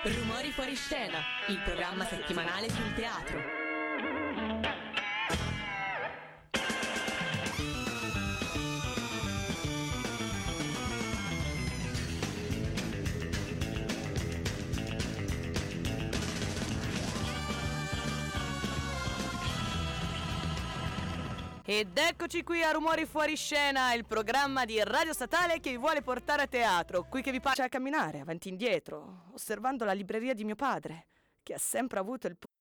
Rumori fuori scena, il programma settimanale sul teatro. Ed eccoci qui a Rumori fuori scena, il programma di Radio Statale che vi vuole portare a teatro, qui che vi piace a camminare avanti e indietro, osservando la libreria di mio padre, che ha sempre avuto il